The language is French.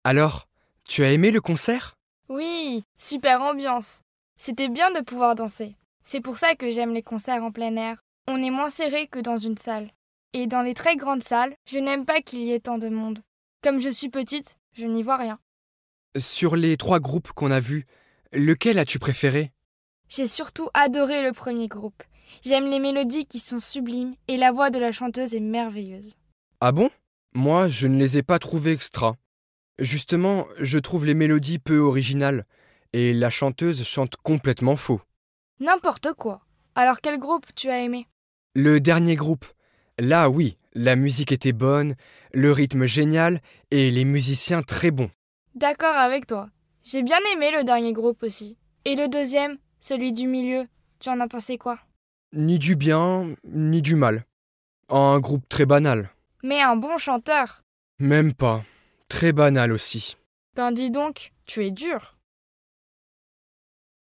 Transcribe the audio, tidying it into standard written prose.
Alors, tu as aimé le concert? Oui, super ambiance. C'était bien de pouvoir danser. C'est pour ça que j'aime les concerts en plein air. On est moins serré que dans une salle. Et dans les très grandes salles, je n'aime pas qu'il y ait tant de monde. Comme je suis petite, je n'y vois rien. Sur les 3 groupes qu'on a vus, lequel as-tu préféré? J'ai surtout adoré le premier groupe. J'aime les mélodies qui sont sublimes et la voix de la chanteuse est merveilleuse. Ah bon? Moi, je ne les ai pas trouvés extra. Justement, je trouve les mélodies peu originales, et la chanteuse chante complètement faux. N'importe quoi. Alors quel groupe tu as aimé? Le dernier groupe, là oui, la musique était bonne, le rythme génial, et les musiciens très bons. D'accord avec toi. J'ai bien aimé le dernier groupe aussi. Et le deuxième, celui du milieu, tu en as pensé quoi? Ni du bien, ni du mal. Un groupe très banal. Mais un bon chanteur. Même pas. Très banal aussi. Ben dis donc, tu es dur.